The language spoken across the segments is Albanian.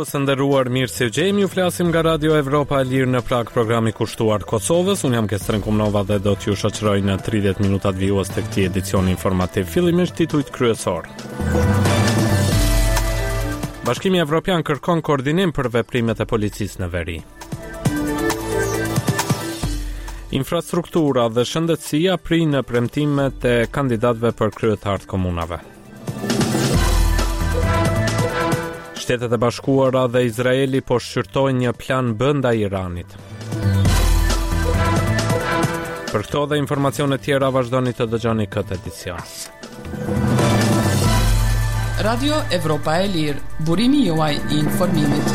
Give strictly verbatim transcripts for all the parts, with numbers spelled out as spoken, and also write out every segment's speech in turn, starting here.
Dëgjues të nderuar, mirë se gjejmë, ju flasim nga Radio Evropa e Lirë në Prag, programi kushtuar Kosovës. Unë jam Kestren Kumnova dhe do t'ju shoqëroj në tridhjetë minutat vijues të këtij edicioni informativ. Fillimisht titujt kryesor. Bashkimi Evropian kërkon koordinim për veprimet e policisë në veri. Infrastruktura dhe shëndetësia prinë në premtimet e kandidatëve për kryetarët komunave. Shtetet e Bashkuara dhe Izraeli po shqyrtojnë një plan B ndaj Iranit. Për këto dhe informacione tjera vazhdoni të dëgjoni këtë edicion. Radio Evropa e Lirë, burimi juaj i informimit.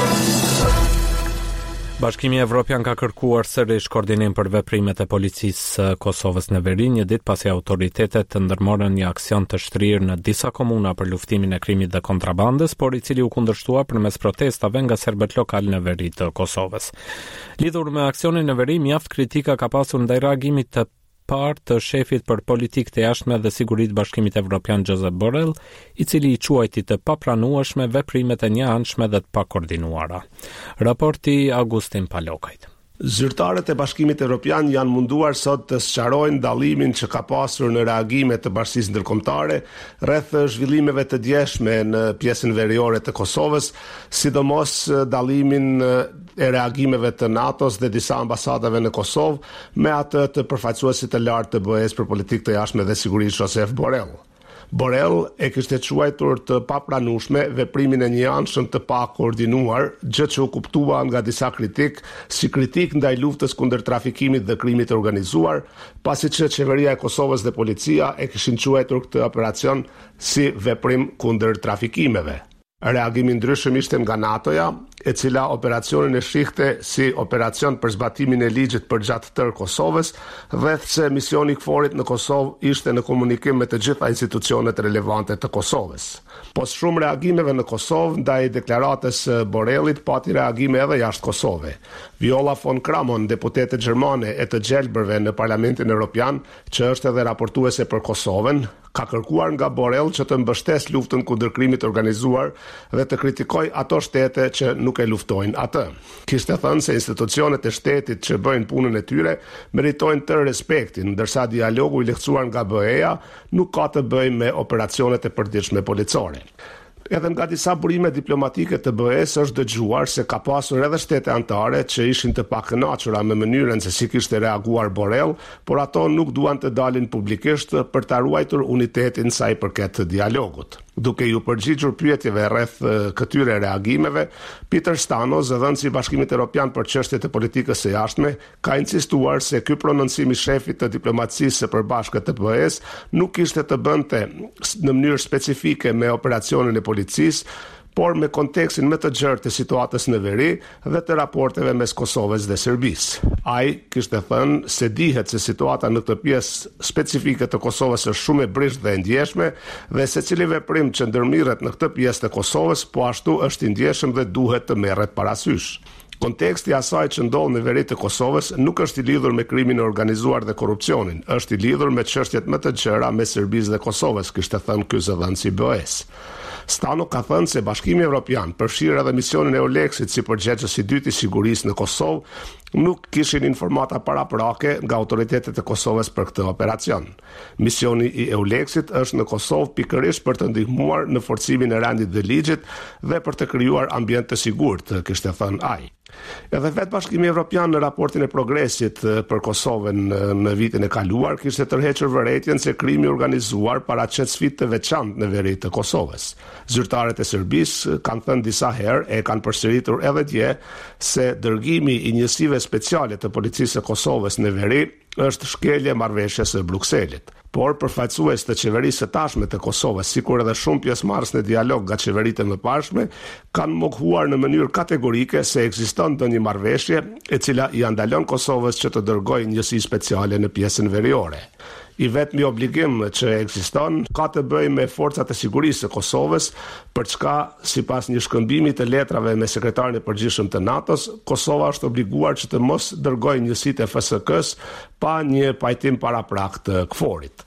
Bashkimi Evropian ka kërkuar sërish koordinim për veprimet e policisë së Kosovës në veri, një ditë pasi autoritetet të ndërmorën një aksion të shtrirë në disa komuna për luftimin e krimit dhe kontrabandës, por i cili u kundërshtua përmes protestave nga serbët lokal në veri të Kosovës. Lidhur me aksionin në veri, mjaft kritika ka pasur ndaj reagimit të parë të shefit për politikë të jashtme dhe siguritë të Bashkimit Evropian Josep Borrell, i cili i quajti të papranueshme veprimet e njëanshme dhe të pakoordinuara. Raporti Agustin Palokajt. Zyrtarët e Bashkimit Evropian janë munduar sot të sqarojnë dallimin që ka pasur në reagimet të Bashkisë Ndërkombëtare rreth zhvillimeve të djeshme në pjesën veriore të Kosovës, sidomos dallimin e reagimeve të NATO-s dhe disa ambasadave në Kosovë me atë të përfaqësuesit të lartë të B E S për politikë të jashtme dhe siguri Josep Borrell. Borrell e kishte quajtur të papranueshme veprimin e njëanshëm të pakoordinuar, gjë që u kuptua nga disa kritik si kritik ndaj luftës kundër trafikimit dhe krimit të organizuar, pasi që qeveria e Kosovës dhe policia e kishin quajtur këtë operacion si veprim kundër trafikimeve. Reagimi ndryshëm ishte nga NATO-ja, e cila operacionin e shihte si operacion për zbatimin e ligjit për gjatë tërë Kosovës, dhe se misioni i KFOR-it në Kosovë ishte në komunikim me të gjitha institucionet relevante të Kosovës. Pas shumë reagimeve në Kosovë ndaj deklaratës së Borrellit, pati reagime edhe jashtë Kosovë. Viola von Kramon, deputete gjermane e të gjelbërve në Parlamentin Evropian, që është edhe raportuese për Kosovën, ka kërkuar nga Borrell që të mbështes luftën kundër krimit organizuar dhe të kritikoj ato shtete që nuk e luftojnë atë. Kishte thënë se institucionet e shtetit që bëjnë punën e tyre meritojnë të respektin, ndërsa dialogu i lehtësuar nga B E A nuk ka të bëjë me operacionet e përditshme policore. Edhe nga disa burime diplomatike të B E S është dëgjuar se ka pasur edhe shtete anëtare që ishin të pakënaqura me mënyrën se si kishte reaguar Borrell, por ato nuk duan të dalin publikisht për ta ruajtur unitetin sa i përket dialogut. Duke ju përgjigjur pyetjeve rreth këtyre reagimeve, Peter Stano, zëdhënësi i Bashkimit Evropian për çështjet e politikës së jashtme, ka insistuar se ky prononcim i shefit të diplomacisë së përbashkët të B E S nuk kishte të bënte në mënyrë specifike me operacionin e policisë, por me kontekstin më të gjerë të situatës në veri dhe të raporteve mes Kosovës dhe Serbisë. Ai kishte thënë se dihet se situata në këtë pjesë specifike të Kosovës është shumë e brisht dhe e ndjeshme dhe secili veprim që ndërmirret në këtë pjesë të Kosovës po ashtu është i ndjeshëm dhe duhet të merret parasysh. Konteksti i asaj që ndodh në veri të Kosovës nuk është i lidhur me krimin e organizuar dhe korrupsionin, është i lidhur me çështjet më të gjera mes Serbisë dhe Kosovës, kishte thënë ky zëdhënës i B E S. Stano ka thënë se Bashkimi Evropian përfshirë edhe misionin e Eulexit si përgjegjës i dytë i sigurisë në Kosovë nuk kishin informata paraprake nga autoritetet e Kosovës për këtë operacion. Misioni i Eulexit është në Kosovë pikërisht për të ndihmuar në forcimin e rendit dhe ligjit dhe për të krijuar ambient të sigurt, kishte thënë ai. Edhe vetë Bashkimi Evropian në raportin e progresit për Kosovën në vitin e kaluar kishte tërhequr vërejtjen se krimi organizuar paraqet sfidë të veçantë në veri të Kosovës. Zyrtarët e Serbisë kanë thënë disa herë e kanë përsëritur edhe dje se dërgimi i njësive speciale të policisë së Kosovës në veri është shkelje marrëveshjes së Brukselit. Por përfaqësues të qeverisë së tashme të Kosovës, sikur edhe shumë pjesëmarrës në dialog nga qeveritë e mëparshme, kanë mohuar në mënyrë kategorike se ekziston ndonjë marrëveshje e cila i ndalon Kosovës që të dërgojë njësi speciale në pjesën veriore. I vetmi obligim që ekziston ka të bëjë me forcat e sigurisë së Kosovës, për çka sipas një shkëmbimi të letrave me sekretarin e përgjithshëm të NATO-s, Kosova është obliguar që të mos dërgojë njësitë e F S K-s pa një pajtim paraprak të KFOR-it.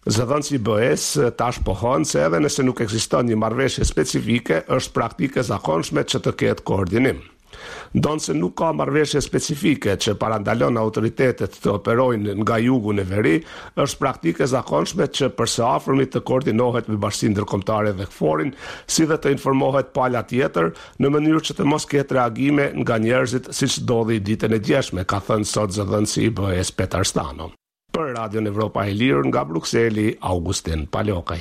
Zëdhënësi i B E-s tash pohon se edhe nëse nuk ekziston një marrëveshje specifike, është praktike zakonshme që të ketë koordinim. Ndonë se nuk ka marrëveshje specifike që parandalon autoritetet të operojnë nga jugu në veri, është praktike zakonshme që për së afërmit të koordinohet me Bashkinë Ndërkombëtare dhe K F O R-in, si dhe të informohet pala tjetër në mënyrë që të mos ketë reagime nga njerëzit siç ndodhi ditën e djeshme, ka thënë sot zëdhënësi i B E-s Petar Stano. Për Radion Evropa e Lirë nga Brukseli, Augustin Palokaj.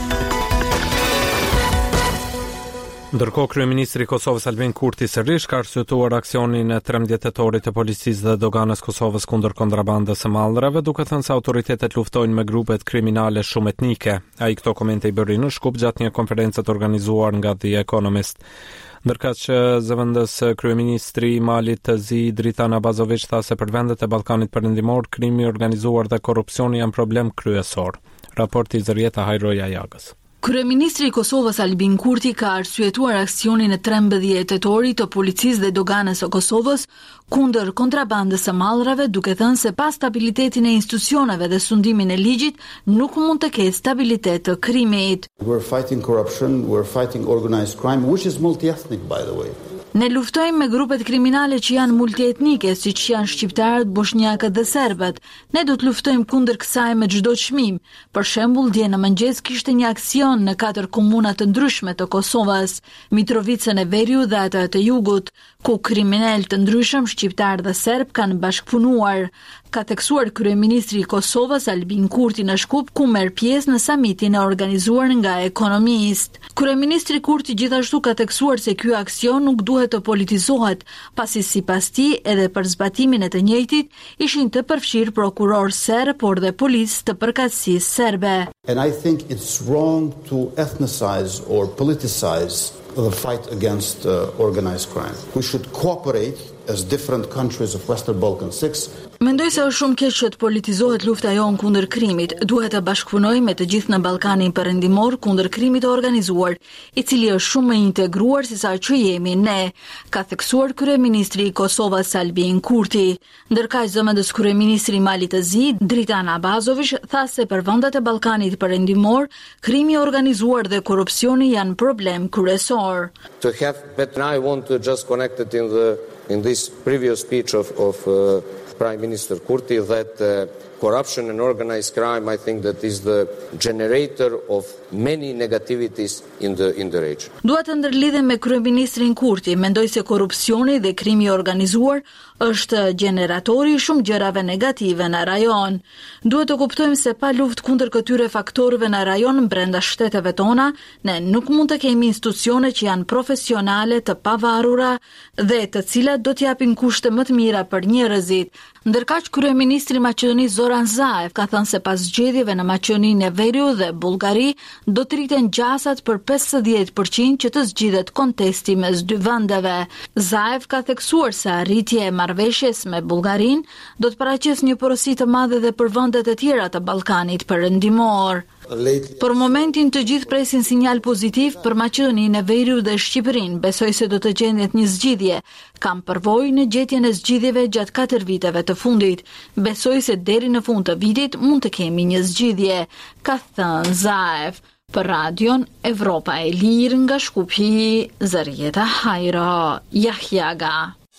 Ndërkohë, kryeministri i Kosovës Albin Kurti sërish ka arsyetuar aksionin e trembëdhjetë tetorit të policisë dhe doganës Kosovës kundër kontrabandës së mallrave, duke thënë se autoritetet luftojnë me grupet kriminale shumë etnike. Ai këto komente i bëri në Shkup gjatë një konferencë të organizuar nga The Economist. Ndërkaq që zëvendës kryeministri i Malit të Zi Dritan Abazović tha se për vendet e Ballkanit Perëndimor krimi i organizuar dhe korrupsioni janë problem kryesor. Raporti Zërieta Hajroja Jagës. Kryeministri i Kosovës Albin Kurti ka arsyetuar aksionin e trembëdhjetë tetorit të policisë dhe doganës së Kosovës kundër kontrabandës së mallrave, duke thënë se pa stabilitetin e institucioneve dhe sundimin e ligjit nuk mund të ketë stabilitet të krimit. We're fighting corruption, we're fighting organized crime, which is multi-ethnic, by the way. Ne luftojmë me grupet kriminale që janë multietnike, siç janë shqiptarët, bosnjakët dhe serbët. Ne do të luftojmë kundër kësaj me çdo çmim. Për shembull, dje në mëngjes kishte një aksion në katër komuna të ndryshme të Kosovës, Mitrovicën e Veriut dhe atë të Jugut, ku kriminalë të ndryshëm shqiptar dhe serb kanë bashkëpunuar. Ka theksuar kryeministri i Kosovës Albin Kurti në Shkup, ku merr pjesë në samitin e organizuar nga Economist. Kryeministri Kurti gjithashtu ka theksuar se ky aksion nuk duhet të politizohet, pasi sipas tij edhe për zbatimin e të njëjtit ishin të përfshirë prokuror serb, por dhe policë të përkatësisë serbe. And I think it's wrong to ethnicize or politicize the fight against uh, organized crime. We should cooperate as different countries of Western Balkan six. Mendoj se është shumë keq që të politizohet lufta jonë kundër krimit. Duhet të bashkëpunojmë me të gjithë në Ballkanin Perëndimor kundër krimit të organizuar, i cili është shumë më integruar se sa që jemi ne, ka theksuar kryeministri i Kosovës Albin Kurti. Ndërkaq zëvendës kryeministri i Malit të Zi, Dritan Abazović, tha se për vendet e Ballkanit Perëndimor, krimi i organizuar dhe korrupsioni janë problem kryesor. To have, but I want to just connect it in the in this previous speech of of uh, Prime Minister Kurti that uh, corruption and organized crime, I think that is the generator of many negativities in the in the region. Dua të ndërlidhem me kryeministrin Kurti, mendoj se korrupsioni dhe krimi i organizuar është generatori i shumë gjërave negative në rajon. Duhet të kuptojmë se pa luftë kundër këtyre faktorëve në rajon brenda shteteve tona, ne nuk mund të kemi institucione që janë profesionale, të pavarura dhe të cilat do të japin kushte më të mira për njerëzit. Ndërkaq kryeministri i Maqedonisë Zoran Zaev ka thënë se pas zgjedhjeve në Maqedoninë e Veriut dhe Bullgari do të rriten gjasat për pesëdhjetë përqind që të zgjidhet kontesti mes dy vendeve. Zaev ka theksuar se arritja e marrëveshjes me Bullgarinë do të paraqesë një porosi të madhe edhe për vendet e tjera të Ballkanit Perëndimor. Për momentin të gjithë presin sinjal pozitiv për Maqedoninë e Veriut dhe Shqipërinë. Besoj se do të gjendet një zgjidhje. Kam përvojë në gjetjen e zgjidhjeve gjatë katër viteve të fundit. Besoj se deri në fund të vitit mund të kemi një zgjidhje, ka thënë Zaev. Për Radion Evropa e Lirë nga Shkupi, Zërieta Hajro Jahjaga.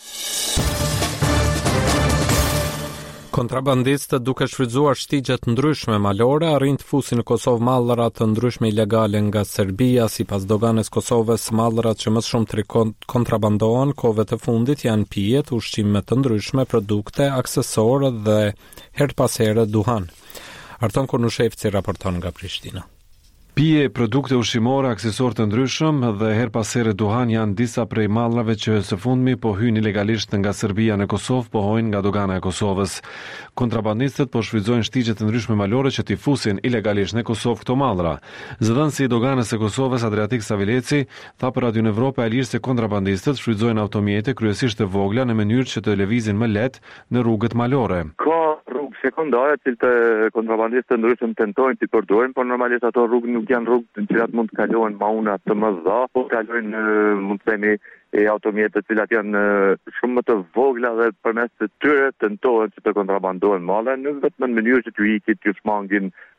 Kontrabandistët duke shfrytzuar shtigje të ndryshme malore arrin të fusin në Kosovë mallra të ndryshme ilegale nga Serbia. Sipas doganës Kosovës, mallrat që më shumë të kontrabandohen kohëve të fundit janë pijet, ushqime të ndryshme, produkte, aksesorë dhe her pas here duhan. Arton Kurnushevci raporton nga Prishtina. Pije, produkte ushqimore, aksesor të ndryshëm dhe her pas here duhan janë disa prej mallrave që së fundmi po hyjnë ilegalisht nga Serbia në Kosovë, pohojnë nga dogana e Kosovës. Kontrabandistët po shfrytëzojnë shtigje të ndryshme malore që t'i fusin ilegalisht në Kosovë këto mallra. Zëdhënësi i doganës së Kosovës Adriatik Savileci tha për Radion Evropa e Lirë se kontrabandistët shfrytëzojnë automjete kryesisht të vogla në mënyrë që të lëvizin më lehtë në rrugët malore. Ka rrugë sekondare që të kontrabandistët ndryshëm tentojnë të përdorin, por normalisht ato rrugë nuk janë rrugë në cilat mund të kalojnë mauna të mëdha, po kalojnë mund të themi e automjete të cilat janë shumë më të vogla dhe përmes të tyre tentohen që të kontrabandohen malla, nuk vetëm në mënyrë që t'ju ikit, t'ju shmangin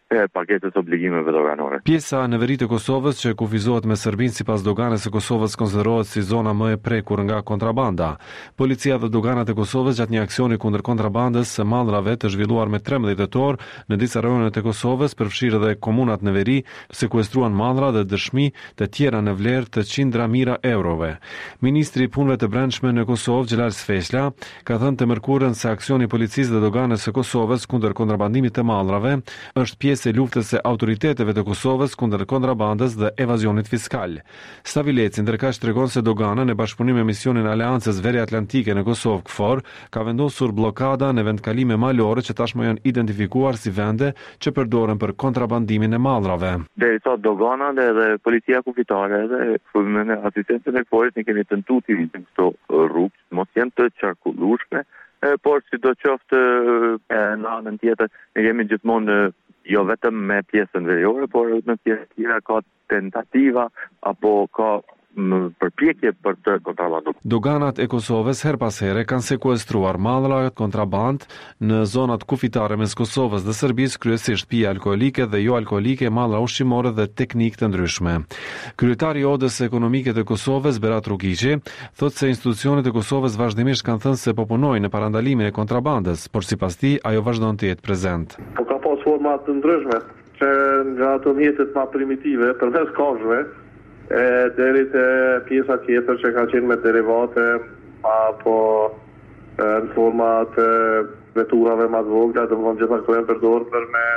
e paketës obligimeve doganore. Pjesa e neverit të Kosovës që kufizohet me Serbinë sipas doganës së Kosovës konsiderohet si zona më e prekur nga kontrabanda. Policia dhe doganat e Kosovës gjatë një aksioni kundër kontrabandës së mallrave të zhvilluar me trembëdhjetë tetor në disa rajone të Kosovës, përfshirë edhe komunat Neveri, sekuestruan mallra dhe dëshmi të tjera në vlerë të qindra mijëra eurove. Ministri i Punëve të Brendshme në Kosovë, Xhelal Sfeshla, ka thënë të mërkurën se aksioni i policisë dhe doganës së Kosovës kundër kontrabandimit të mallrave është pjesë e luftës së autoriteteve të Kosovës kundër kontrabandës dhe evazionit fiskal. Stavileci ndërkaq tregon se dogana në bashkëpunim me misionin Aleancës Veriatlantike në Kosovë KFOR ka vendosur blokada në vendkalime malore që tashmë janë identifikuar si vende që përdoren për kontrabandimin e mallrave. Deri sot dogana dhe policia kufitare dhe frymën e asistentëve të forit ne kemi tentuar të vitim këto rrugë, mos janë të qarkullueshme, por sidoqoftë në anën tjetër ne kemi gjithmonë jo vetëm me pjesën veriore, por në pjesë tjera ka tentativa apo ka përpjekje për të kontrabanduar. Doganat e Kosovës her pas here kanë sekuestruar mallra kontraband në zonat kufitare mes Kosovës dhe Serbisë, kryesisht pije alkoolike dhe jo alkoolike, mallra ushqimore dhe teknikë të ndryshme. Kryetari i Odës Ekonomike të Kosovës, Berat Rukiqi, thotë se institucionet e Kosovës vazhdimisht kanë thënë se po punojnë në parandalimin e kontrabandës, por sipas tij ajo vazhdon të jetë prezent. Po ka pas forma të ndryshme, që nga ato mjetet më primitive, përveç kafshëve, e deri te pjesa tjetër që ka qenë me derivate apo në forma të veturave më të vogla, domethënë gjitha këto janë përdorur për me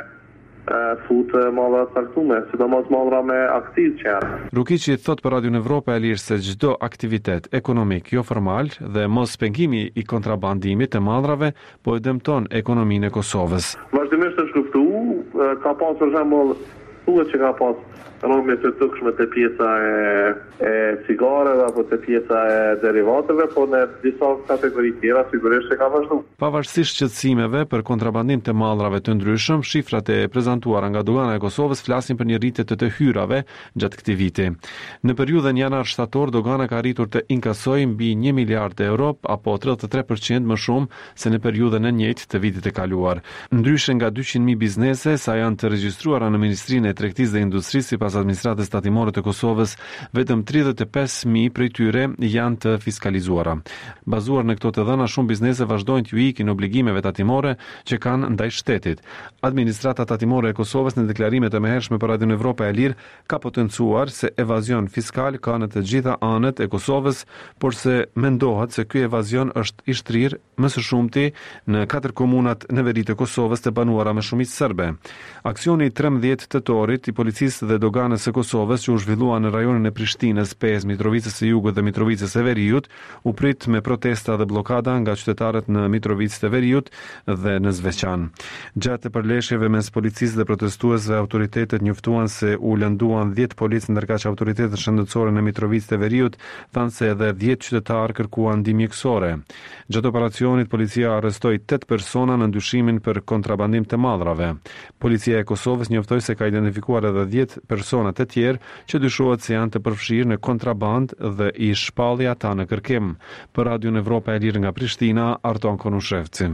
futë mallra të caktuara, sidomos mallra me akciz që janë. Rukiqi thot për Radio Evropa e Lirë se çdo aktivitet ekonomik jo formal dhe mos pengimi i kontrabandimit të mallrave po e dëmton ekonominë e Kosovës. Vazhdimisht është luftuar, ka pas për shembull thuhet që ka pas rrëme të tokshme të pjesa e, e cigareve apo të pjesa e derivateve, po në disa kategori tjera sigurisht që ka vazhduar. Pavarësisht shqetësimeve për kontrabandim të mallrave të ndryshëm, shifrat e prezantuara nga dogana e Kosovës flasin për një rritje të të hyrave gjatë këtij viti. Në periudhën janar-shtator, dogana ka arritur të inkasojë mbi një miliard euro apo tridhjetë e tre përqind më shumë se në periudhën e njëjtë të vitit të kaluar. Ndryshe nga dyqind mijë biznese sa janë të regjistruara në Ministrinë e Tregtisë dhe Industrisë sipas administratës tatimore të Kosovës, vetëm tridhjetë e pesë mijë prej tyre janë të fiskalizuara. Bazuar në këto të dhëna, shumë biznese vazhdojnë të ikin obligimeve tatimore që kanë ndaj shtetit. Administrata tatimore e Kosovës në deklarimet e mëhershme për Radio Evropa e Lirë ka potencuar se evazion fiskal ka në të gjitha anët e Kosovës, por se mendohet se ky evazion është i shtrirë më së shumti në katër komunat në veri të Kosovës të banuara me shumicë serbe. Aksioni i trembëdhjetë tetorit i policisë dhe doganës së Kosovës që u zhvillua në rajonin e Prishtinës, Pezë, Mitrovicës së Jugut dhe Mitrovicës së Veriut, u prit me protesta dhe blokada nga qytetarët në Mitrovicë të Veriut dhe në Zveçan. Gjatë përleshjeve mes policisë dhe protestuesve, autoritetet njoftuan se u lënduan dhjetë policë, ndërkaq autoritetet shëndetësore në Mitrovicë të Veriut thanë se edhe dhjetë qytetarë kërkuan ndihmë mjekësore. Gjatë operacionit policia arrestoi tetë persona në ndyshimin për kontrabandim të mallrave. Policia e Kosovës njoftoi se ka identifikuar edhe dhjetë persona të tjerë që dyshohet se janë të përfshirë në kontraband dhe i shpalli ata në kërkim. Për Radio Evropa e Lirë nga Prishtina, Arton Konushevci.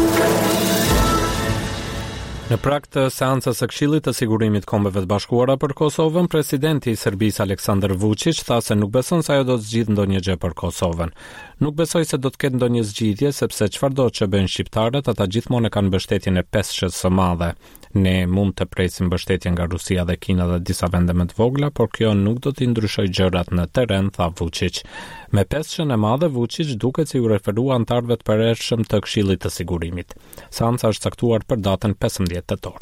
Në prag të seancës së Këshillit të Sigurimit të Kombeve të Bashkuara për Kosovën, presidenti i Serbisë Aleksandar Vučić tha se nuk beson se ajo do të zgjidhë ndonjë gjë për Kosovën. Nuk besoj se do të ketë ndonjë zgjidhje sepse çfarëdo që bëjnë shqiptarët, ata gjithmonë kanë mbështetjen e peshqes së madhe. Ne mund të presim mbështetje nga Rusia dhe Kina dhe disa vende më të vogla, por kjo nuk do të ndryshojë gjërat në terren, tha Vučić. Me peshqen e madhe, Vučić duket si u referua antarëve të përhershëm të Këshillit të Sigurimit. Seanca është caktuar për datën pesëmbëdhjetë tetor.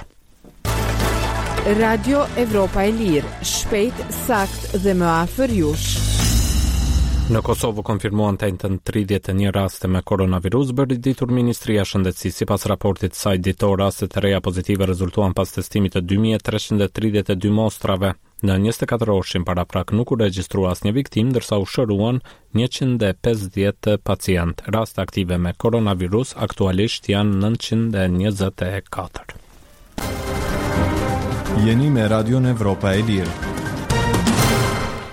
Radio Evropa e Lirë, shpejt, sakt dhe më afër jush. Në Kosovë konfirmuan të njëjtën tridhjetë e një raste me koronavirus, bëri ditur Ministria e Shëndetësisë. Sipas raportit të saj ditor, rastet e reja pozitive rezultuan pas testimit të dy mijë e treqind e tridhjetë e dy mostrave. Në njëzet e katër orëshin para prak nuk u regjistrua asnjë viktim, ndërsa u shëruan njëqind e pesëdhjetë pacient. Raste aktive me koronavirus aktualisht janë nëntëqind e njëzet e katër. Jeni me Radio Evropa e Lirë.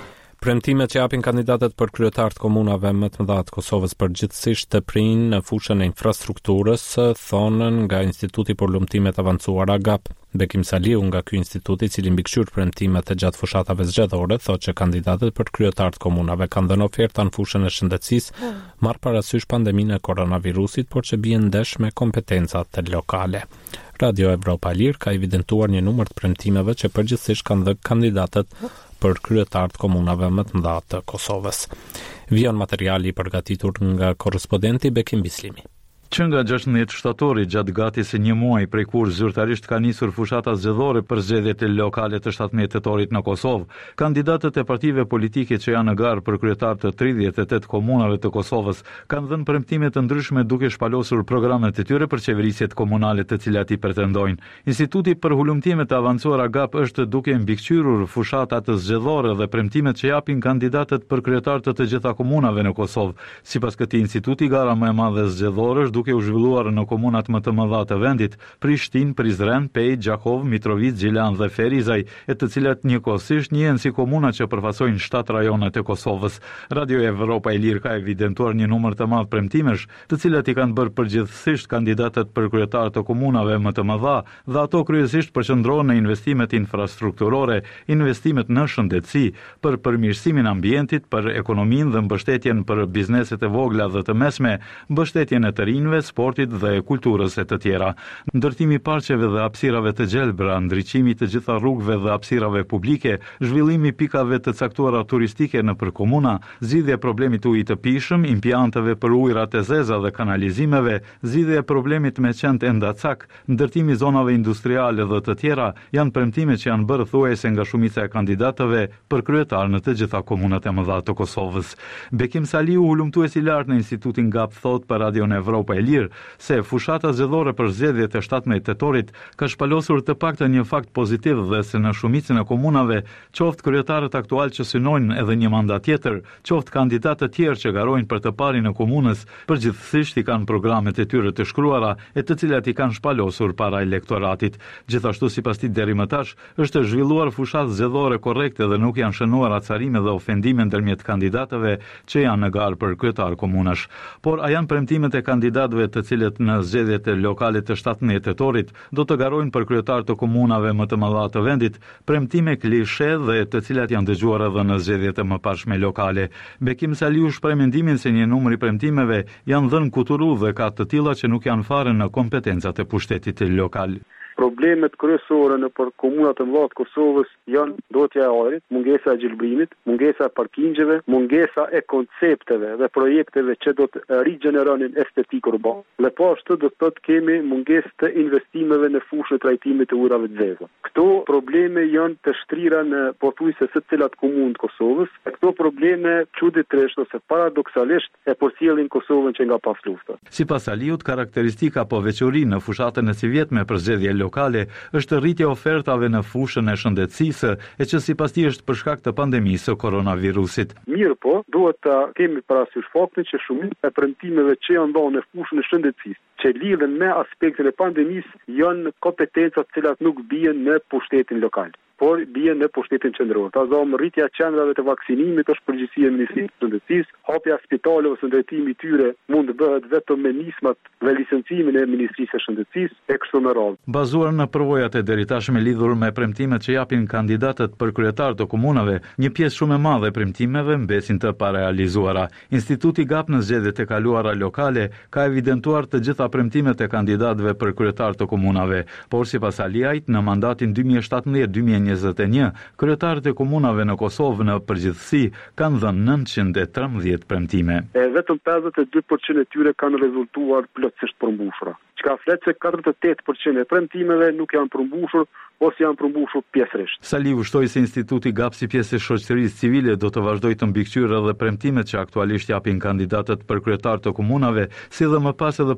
Premtimet që japin kandidatët për kryetar të komunave më të mëdha të Kosovës përgjithsisht të prinë në fushën e infrastrukturës, thonën nga Instituti për Lumtimet Avancuara G A P. Bekim Saliu nga ky institut, i cili mbikëqyr premtimet e gjatë fushatave zgjedhore, thotë që kandidatët për kryetar të komunave kanë dhënë oferta në fushën e shëndetësisë, marr parasysh pandeminë e koronavirusit, por që bien ndesh me kompetencat lokale. Radio Evropa Lir ka evidentuar një numër të premtimeve që përgjithsisht kanë dhënë kandidatët për kryetar të komunave më të mëdha të Kosovës. Vion materiali i përgatitur nga korrespondenti Bekim Bislimi. Që nga gjashtëdhjetë shtatori, gjatë gati se një muaj prej kur zyrtarisht ka nisur fushata zgjedhore për zgjedhjet lokale të shtatëmbëdhjetë tetorit në Kosovë, kandidatët e partive politike që janë në garë për kryetar të tridhjetë e tetë komunave të Kosovës kanë dhënë premtime të ndryshme duke shpalosur programet e tyre për qeverisjet komunale të cilat i pretendojnë. Instituti për Hulumtimet të Avancuara G A P është duke mbikëqyrur fushatat zgjedhore dhe premtimet që japin kandidatët për kryetar të të gjitha komunave në Kosovë. Sipas këtij instituti, gara më e madhe zgjedhore është duke u zhvilluar në komunat më të mëdha të vendit, Prishtinë, Prizren, Pej, Gjakov, Mitrovic, Gjilan dhe Ferizaj, e të cilat njëkohësisht njihen si komuna që përfaqësojnë shtatë rajonet e Kosovës. Radio Evropa e Lirë ka evidentuar një numër të madh premtimesh, të cilat i kanë bërë përgjithsisht kandidatët për kryetar të komunave më të mëdha, dhe ato kryesisht përqendrohen në investimet infrastrukturore, investimet në shëndetësi, për përmirësimin e ambientit, për ekonominë dhe mbështetjen për bizneset e vogla dhe të mesme, mbështetjen e të rinjve, sportit dhe kulturës e të tjera. Ndërtimi i parqeve dhe hapësirave të gjelbra, ndriçimi të gjitha rrugëve dhe hapësirave publike, zhvillimi i pikave të caktuara turistike nëpër komuna, zgjidhja e problemit ujit të pijshëm, impianteve për ujërat e zeza dhe kanalizimeve, zgjidhja e problemit me qend e ndacak, ndërtimi i zonave industriale dhe të tjera janë premtime që janë bërë thuajse nga shumica e kandidatëve për kryetar në të gjitha komunat e mëdha të Kosovës. Bekim Saliu, hulumtues i lartë në Institutin G A P, thot për Radion Evropa e Lirë se fushata zgjedhore për zgjedhjet e shtatëmbëdhjetë tetorit ka shpalosur të paktën një fakt pozitiv dhe se në shumicën e komunave, qoftë kryetarët aktual që synojnë edhe një mandat tjetër, qoftë kandidatë të tjerë që garojnë për të parin e komunës, përgjithsisht i kanë programet e tyre të shkruara e të cilat i kanë shpalosur para elektoratit. Gjithashtu, sipas tij deri më tash, është zhvilluar fushatë zgjedhore korrekte dhe nuk janë shënuar acarime dhe ofendime ndërmjet kandidatëve që janë në garë për kryetar komunash. Por a janë premtimet e kandidatëve të cilët në zgjedhjet lokale të shtatëmbëdhjetë tetorit do të garojnë për kryetar të komunave më të mëdha të vendit, premtime klishe dhe të cilat janë dëgjuar edhe në zgjedhjet e mëparshme lokale. Bekim Saliu shpreh mendimin se një numër i premtimeve janë dhënë kuturu dhe ka të tilla që nuk janë fare në kompetencat e pushtetit lokal. Problemet kryesore në për komunat e mëdha të Kosovës janë ndotja e ajrit, mungesa e gjelbrimit, mungesa e parkingjeve, mungesa e koncepteve dhe projekteve që do të rigjeneronin estetik urban. Dhe po ashtu do të thotë kemi mungesë të investimeve në fushën e trajtimit të ujrave të zeza. Këto probleme janë të shtrira në pothuajse së cilat komunë të Kosovës. Këto probleme çuditërisht ose paradoksalisht e përcjellin Kosovën që nga pas lufta. Sipas Aliut, karakteristika apo veçori në fushatën e sivjetme për zgjedhje lokale është rritja ofertave në fushën e shëndetësisë, e që sipas tij është për shkak të pandemisë së koronavirusit. Mirë po, duhet ta kemi parasysh faktin që shumica e premtimeve që janë dhënë në fushën e shëndetësisë, që lidhen me aspektin e pandemisë, janë kompetenca të cilat nuk bien në pushtetin lokal, por bien në pushtetin qendror. Ta zonë rritja e qendrave të vaksinimit është përgjegjësia e Ministrisë së Shëndetësisë, hapja e spitaleve ose ndërtimi i tyre mund të bëhet vetëm me nismat dhe licencimin e Ministrisë së Shëndetësisë e kështu me radhë. Bazuar në përvojat e deritashme lidhur me premtimet që japin kandidatët për kryetar të komunave, një pjesë shumë e madhe e premtimeve mbesin të parealizuara. Instituti G A P në zgjedhjet e kaluara lokale ka evidentuar të gjitha premtimet e kandidatëve për kryetar të komunave, por sipas Aliajt në mandatin dy mijë e shtatëmbëdhjetë dy mijë e njëzet e një, kryetarët e komunave në Kosovë në përgjithësi kanë dhënë nëntëqind e trembëdhjetë premtime. E vetëm pesëdhjetë e dy përqind e tyre kanë rezultuar plotësisht përmbushura. Çka flet se katërdhjetë e tetë përqind e premtimeve nuk janë përmbushur ose janë përmbushur pjesërisht. Saliu shtoi se Instituti G A P si pjesë e shoqërisë civile do të vazhdojë të mbikëqyrë edhe premtimet që aktualisht japin kandidatët për kryetar të komunave, si dhe më pas edhe përmbushje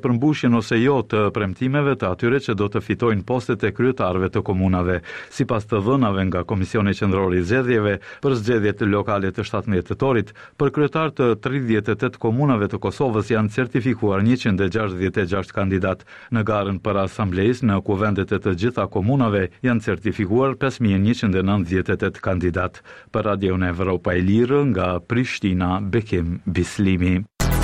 përfshirjen ose jo të premtimeve të atyre që do të fitojnë postet e kryetarëve të komunave. Sipas të dhënave nga Komisioni Qendror i Zgjedhjeve për zgjedhjet lokale të shtatëmbëdhjetë tetorit, për kryetar të tridhjetë e tetë komunave të Kosovës janë certifikuar njëqind e gjashtëdhjetë e gjashtë kandidat. Në garën për asamblejës në kuvendet e të gjitha komunave janë certifikuar pesë mijë njëqind e nëntëdhjetë e tetë kandidat. Për Radio Evropa e Lirë nga Prishtina, Bekim Bislimi.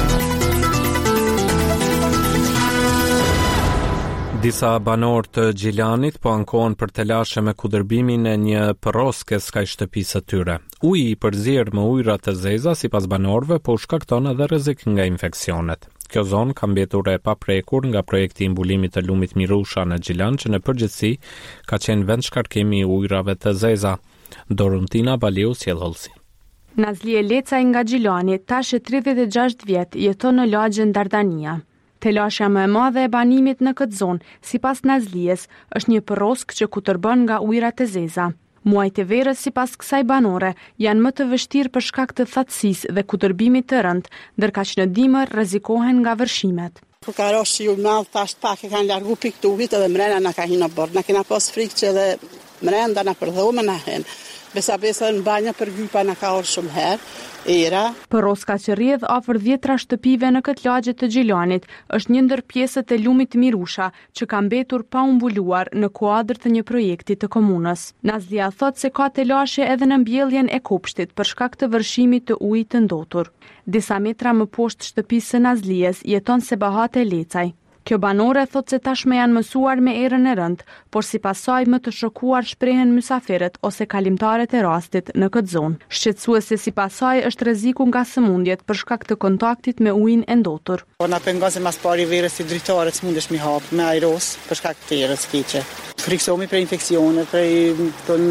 Disa banor të Gjilanit po ankohen për telashe me kundërbimin e një përroske skaj shtëpisë së tyre. Uji i përzier me ujëra të zeza sipas banorëve po shkakton edhe rrezik nga infeksionet. Kjo zonë ka mbetur e paprekur nga projekti i mbulimit të lumit Mirusha në Gjilan, që në përgjithësi ka qenë vend shkarkimi i ujërave të zeza. Doruntina Baliu sjellësi. Nazlie Lecaj nga Gjilani, tash e tridhjetë e gjashtë vjet, jeton në lagjen Dardania. Telasha më e madhe e banimit në këtë zonë, sipas Nazlies, është një përrosk që kutërbën nga ujërat e zeza. Muajt e verës, sipas kësaj banore, janë më të vështirë për shkak të thatësisë dhe kutërbimit të rënd, ndërkaq në dimër rrezikohen nga vërshimet. Kur ka roshi u madh, tash pak e kanë largu pikë të ujit edhe mrena na ka hinë në bord. Na kena pas frikë që edhe mrenda na përdhomen na hen. Besa besa në banja për gypa na ka orë shumë herë, era. Përroska që rrjedh afër dhjetra shtëpive në këtë lagje të Gjilanit është një ndër pjesët e lumit Mirusha që ka mbetur pa u mbuluar në kuadër të një projekti të komunës. Nazlia thot se ka telashe edhe në mbjelljen e kopshtit për shkak të vërshimit të ujit të ndotur. Disa metra më poshtë shtëpisë së Nazlies jeton Sebahate Lecaj. Kjo banore thot se tashmë janë mësuar me erën e rënd, por sipas saj më të shokuar shprehen mysafirët ose kalimtarët e rastit në këtë zonë. Shqetësuese sipas saj është rreziku nga sëmundjet për shkak të kontaktit me ujin e ndotur. Po na pengon se mas pari verës si dritare s'mundesh mi hap me ajros për shkak të erës keqe. Friksohemi për infeksione, për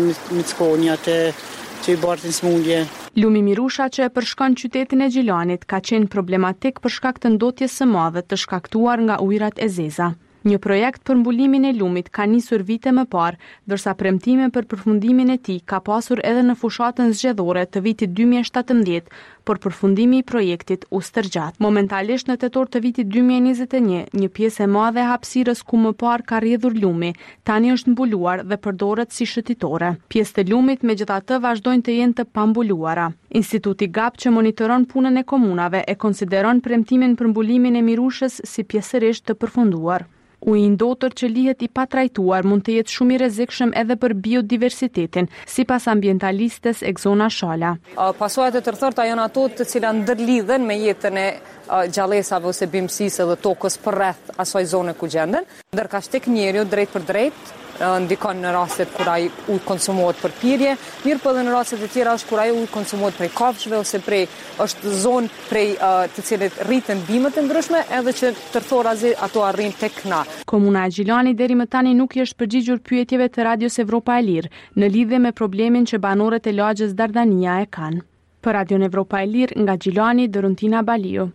mickonjat që i bartin smundje. Lumi Mirusha që e përshkon qytetin e Gjilanit ka qenë problematik për shkak të ndotjes së madhe të shkaktuar nga ujërat e zeza. Një projekt për mbulimin e lumit ka nisur vite më parë, ndërsa premtime për përfundimin e tij ka pasur edhe në fushatën zgjedhore të vitit dy mijë e shtatëmbëdhjetë, por përfundimi i projektit u stërgjat. Momentalisht në tetor të vitit dy mijë e njëzet e një, një pjesë e madhe e hapësirës ku më parë ka rrjedhur lumi, tani është mbuluar dhe përdoret si shëtitore. Pjesë të lumit megjithatë vazhdojnë të jenë të pambuluara. Instituti G A P që monitoron punën e komunave e konsideron premtimin për mbulimin e Mirushës si pjesërisht të përfunduar. Uji i ndotur që lihet i patrajtuar mund të jetë shumë i rrezikshëm edhe për biodiversitetin, sipas ambientalistes Exona Shala. Pasojat e tërthërta janë ato të cilat ndërlidhen me jetën e gjallësave ose bimësisë dhe tokës përreth asaj zone ku gjenden, ndërkaq tek njeriu drejt për drejt ndikon në rastet kur ai ujë konsumohet për pirje, mirë po edhe në rastet e tjera është kur ai ujë konsumohet prej kafshëve ose prej është zonë prej uh, të cilët rriten bimët e ndryshme, edhe që tërthorazi ato arrin tek na. Komuna e Gjilani deri më tani nuk i është përgjigjur pyetjeve të Radios Evropa e Lirë në lidhje me problemin që banorët e lagjes Dardania e kanë. Për Radio Evropa e Lirë nga Gjilani, Doruntina Baliu.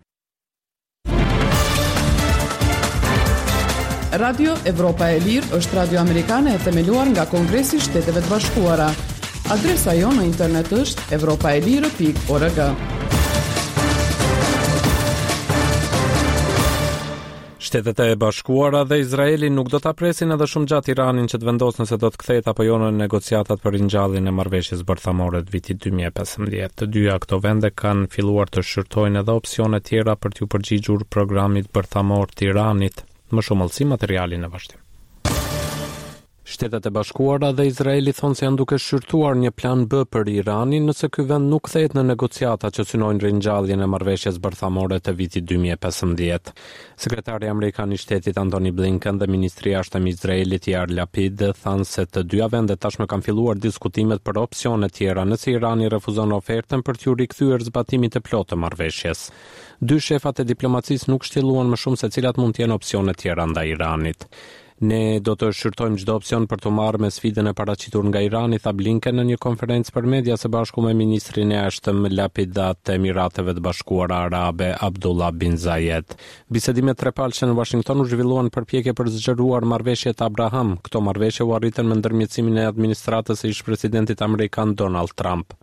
Radio Evropa e Lirë është radio amerikane e themeluar nga Kongresi i Shteteve të Bashkuara. Adresa jonë në internet është evropaelire pikë org. Shtetet e Bashkuara dhe Izraeli nuk do ta presin edhe shumë gjatë Iranin që të vendosë nëse do të kthehet apo jo në negociatat për ringjalljen e marrëveshjes bërthamore të vitit dy mijë e pesëmbëdhjetë. Të dyja këto vende kanë filluar të shqyrtojnë edhe opsione tjera për t'u përgjigjur programit bërthamor të Iranit. Më shumë mëlsi materiali në vazhdim. Shtetet e Bashkuara dhe Izraeli thonë se janë duke shqyrtuar një plan B për Iranin nëse ky vend nuk kthehet në negociata që synojnë ringjalljen e marrëveshjes bërthamore të vitit dy mijë e pesëmbëdhjetë. Sekretari amerikan i shtetit Antony Blinken dhe ministri i jashtëm i Izraelit Yair Lapid thanë se të dyja vendet tashmë kanë filluar diskutimet për opsione tjera nëse Irani refuzon ofertën për t'u rikthyer zbatimit të plotë të marrëveshjes. Dy shefat e diplomacisë nuk shtjelluan më shumë se cilat mund të jenë opsione tjera ndaj Iranit. Ne do të shqyrtojmë çdo opsion për të marrë me sfidën e paraqitur nga Irani, tha Blinken në një konferencë për media së bashku me ministrin e jashtëm Lapidat të Emirateve të Bashkuara Arabe Abdullah bin Zayed. Bisedimet trepalçe në Washington u zhvilluan përpjekje për zgjeruar marrëveshjet Abraham. Këto marrëveshje u arritën me ndërmjetësimin e administratës së ish-presidentit amerikan Donald Trump.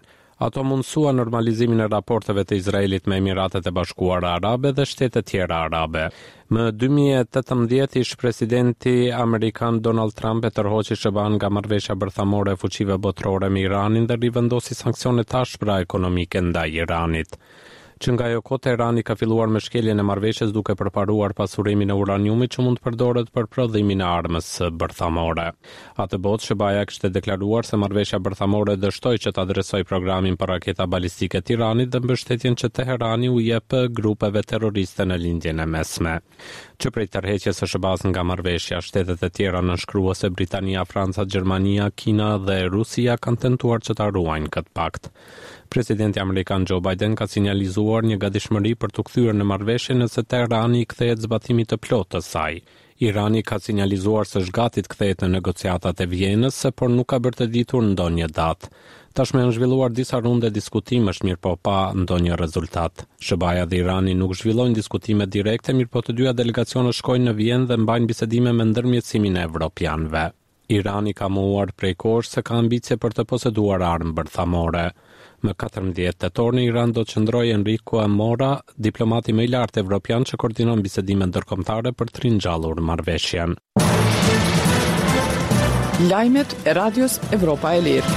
Ato mundësua normalizimin e raporteve të Izraelit me Emiratet e Bashkuara Arabe dhe shtete tjera arabe. Më dy mijë e tetëmbëdhjetë ish presidenti amerikan Donald Trump e tërhoqi SHBA-n nga marrëveshja bërthamore e fuqive botërore me Iranin dhe rivendosi sanksione të ashpra ekonomike ndaj Iranit. Që nga ajo kohë Teherani ka filluar me shkeljen e marrëveshjes duke përparuar pasurimin e uraniumit që mund të përdoret për prodhimin e armës bërthamore. Atë botë SHBA-ja kishte deklaruar se marrëveshja bërthamore dështoi që të adresoj programin për raketa balistike të Iranit dhe mbështetjen që Teherani u jep grupeve terroriste në lindjen e mesme. Që prej tërheqjes së SHBA-s nga marrëveshja, shtetet e tjera nënshkruese Britania, Franca, Gjermania, Kina dhe Rusia kanë tentuar që ta ruajnë këtë pakt. Presidenti amerikan Joe Biden ka sinjalizuar një gatishmëri për të kthyer në marrëveshje nëse Teherani kthehet zbatimit të plotë të saj. Irani ka sinjalizuar se është gati të kthehet në negociatat e Vienës, por nuk ka bërë të ditur ndonjë datë. Tashmë janë zhvilluar disa runde diskutimesh, mirë po pa ndonjë rezultat. SHBA-ja dhe Irani nuk zhvillojnë diskutime direkte, mirë po të dyja delegacionet shkojnë në Vienë dhe mbajnë bisedime me ndërmjetësimin e evropianëve. Irani ka mohuar prej kohësh se ka ambicie për të poseduar armë bërthamore. Më katërmbëdhjetë tetor në Iran do të qëndrojë Enrico Mora, diplomati më i lartë evropian që koordinon bisedime ndërkombëtare për të ringjallur marrëveshjen. Lajmet e Radios Evropa e Lirë.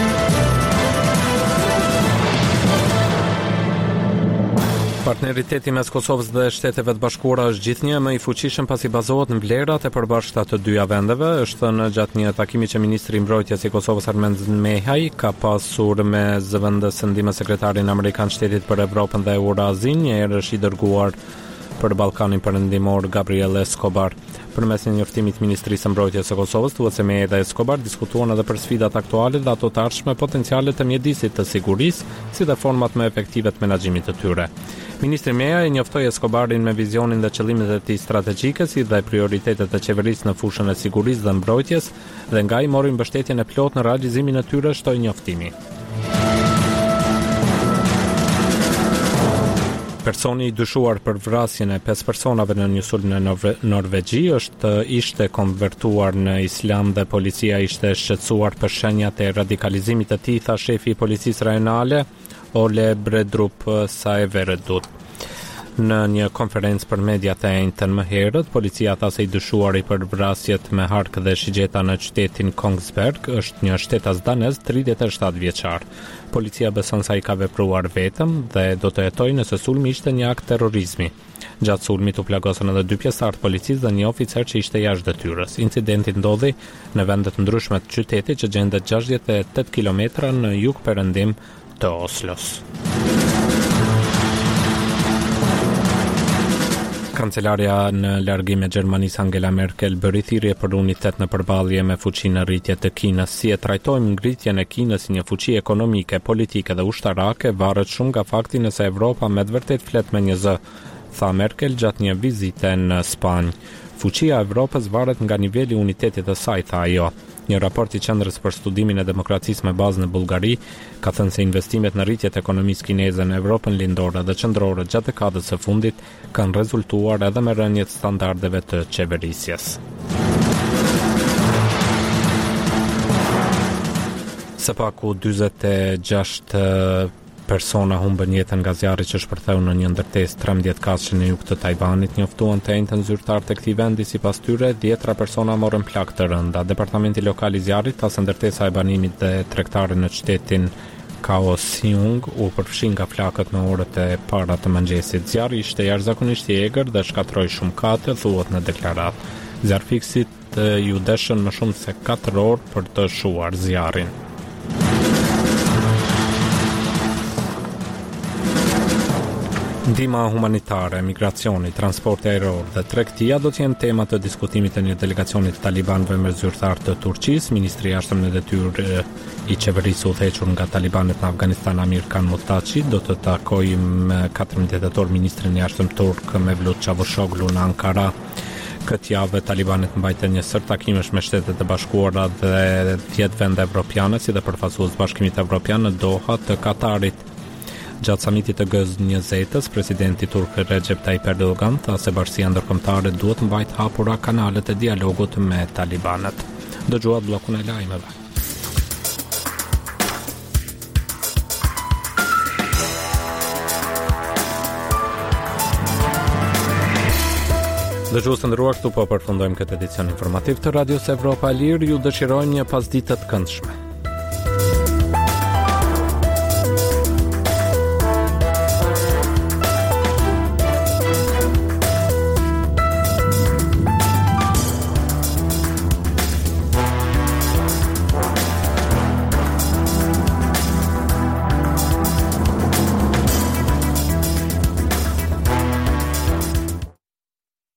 Partneriteti mes Kosovës dhe Shteteve të Bashkuara është gjithnjë më i fuqishëm pasi bazohet në vlerat e përbashkëta të dyja vendeve, është thënë gjatë një takimi që ministri i mbrojtjes i Kosovës Armend Mehaj ka pasur me zëvendësën ndihmë sekretarin amerikan shtetit për Evropën dhe Eurazin, një herësh i dërguar për Ballkanin Perëndimor Gabriel Escobar. Përmes një njoftimi të Ministrisë së Mbrojtjes së Kosovës, thuhet se Mehaj dhe Escobar diskutuan edhe për sfidat aktuale dhe ato të ardhshme potenciale të mjedisit të sigurisë, si dhe format më efektive të menaxhimit të tyre. Ministri Mehaj njoftoi Escobarin me vizionin dhe qëllimet e tij strategjike si dhe prioritetet e qeverisë në fushën e sigurisë dhe mbrojtjes dhe nga i mori mbështetjen e plotë në realizimin e tyre, shtoi njoftimi. Personi i dyshuar për vrasjen e pesë personave në një sulm në Norve- Norvegji është ishte konvertuar në islam dhe policia ishte shqetësuar për shenjat e radikalizimit të tij, tha shefi i policisë rajonale Ole Bredrup Saeveredut. Në një konferencë për mediat e njëjtën më herët, policia tha se i dyshuari për vrasjet me hark dhe shigjeta në qytetin Kongsberg është një shtetas danez tridhjetë e shtatë vjeçar. Policia beson se ai ka vepruar vetëm dhe do të hetojë nëse sulmi ishte një akt terrorizmi. Gjatë sulmit u plagosën edhe dy pjesëtar të policisë dhe një oficer që ishte jashtë detyrës. Incidenti ndodhi në vende të ndryshme të qytetit që gjendet gjashtëdhjetë e tetë kilometra në jug perëndim të Oslos. Kancelaria në largim e Gjermanisë Angela Merkel bëri thirrje për unitet në përballje me fuqinë në rritje të Kinës. Si e trajtojmë ngritjen e Kinës si një fuqi ekonomike, politike dhe ushtarake varet shumë nga fakti nëse Evropa me të vërtet flet me një zë, tha Merkel gjatë një vizite në Spanjë. Fuqia e Evropës varet nga niveli i unitetit të saj, tha ajo. Një raport i Qendrës për Studimin e Demokracisë me bazë në Bullgari ka thënë se investimet në rritjet e ekonomisë kineze në Evropën lindore dhe qendrore gjatë dekadës së fundit kanë rezultuar edhe me rënje të standardeve të qeverisjes. Së paku dyzet e gjashtë persona humbën jetën nga zjarri që shpërtheu në një ndërtesë trembëdhjetë kafshë në jug të Tajvanit, njoftuan të njëjtën zyrtar të këtij vendi, sipas tyre dhjetra persona morën plagë të rënda. Departamenti lokal i zjarrit tha se ndërtesa e banimit dhe tregtare në qytetin Kaohsiung u përfshin nga flakët në orët e para të mëngjesit. Zjarri ishte jashtëzakonisht i egër dhe shkatroi shumë kate, thuhet në deklaratë. Zjarfikësit ju deshën më shumë se katër orë për të shuar zjarrin. Ndihma humanitare, migracioni, transporti ajror dhe tregtia do të jenë tema të diskutimit të një delegacioni të talibanëve me zyrtar të Turqisë. Ministri i jashtëm në detyrë i qeverisë udhëhequr nga talibanët në Afganistan, Amir Khan Muttaçi, do të takojë më katërmbëdhjetë tetor ministrin e jashtëm turk Mevlut Çavuşoğlu në Ankara. Këtë javë talibanët mbajtën një sër takimesh me Shtetet e Bashkuara dhe dhjetë vende evropiane, si dhe përfaqësues Bashkimit Evropian në Doha të Katarit. Gjatë samitit të G njëzet-ës, presidenti turk Recep Tayyip Erdogan tha se bashkia ndërkombëtare duhet mbajtë hapura kanalet e dialogut me talibanët. Dëgjuat bllokun e lajmeve. Dëgjues të nderuar, këtu po përfundojmë këtë edicion informativ të Radios Evropa e Lirë. Ju dëshirojmë një pasditë të këndshme.